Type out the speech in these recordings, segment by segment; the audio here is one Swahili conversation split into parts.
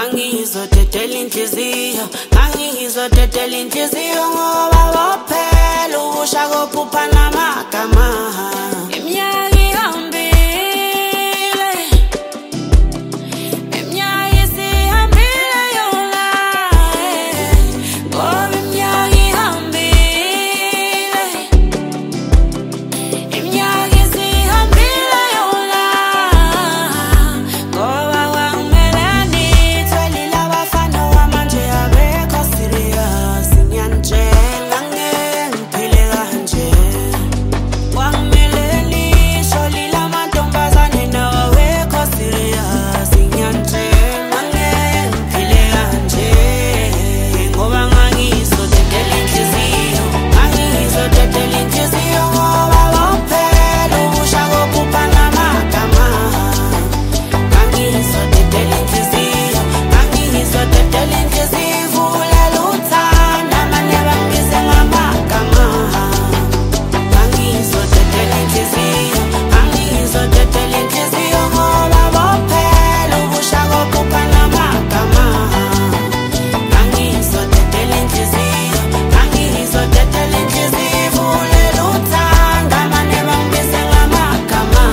ngangizodedela inhliziyo, ngangizodedela inhliziyo ngoba bophela ubusha kophupha namagama. Iminyaka ihambile, iminyaka isihambile yona, ngoba iminyaka ihambile, iminyaka isihambile yona, ngoba kwamele nithwele labafana wamanje abekho serious. Ngiyanitshela ngiphile kanje, kwamele nisho lila mantombazane nawo awekho serious. Ngiyanitshela ngiphile kanje, ngoba ngangizodedela inhliziyo, ngangizodedela inhliziyo ngoba bophela ubusha kophupha namagama. Ngangizodedela inhliziyo, ngangizodedela inhliziyo, ivulela uthando amane bambize ngamagama. Ngangizodedela inhliziyo, ngangizodedela inhliziyo ngoba bophela ubusha kophupha namagama. Ngangizodedela inhliziyo, ngangizodedela inhliziyo, ivulela uthando amane bambize ngamagama.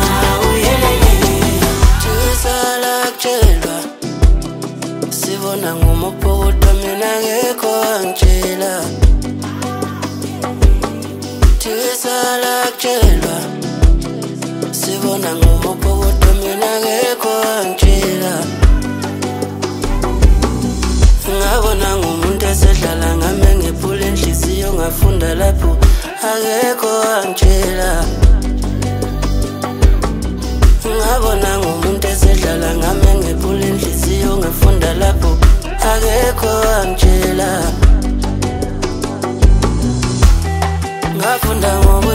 Thisala kutshelwa, sibona ngumophokoto mina ngekho angitshela. Thisala kutshelwa, sibona ngumophokoto mina ngekho angitshela. Ngabona ngumuntu esedlala ngami ngephula inhliziyo, ngafunda lapho akekho angitshela. Ngabona ngumuntu esedlala ngami ngephula inhliziyo, ngafunda lapho akekho angitshela. Ngafunda ngobu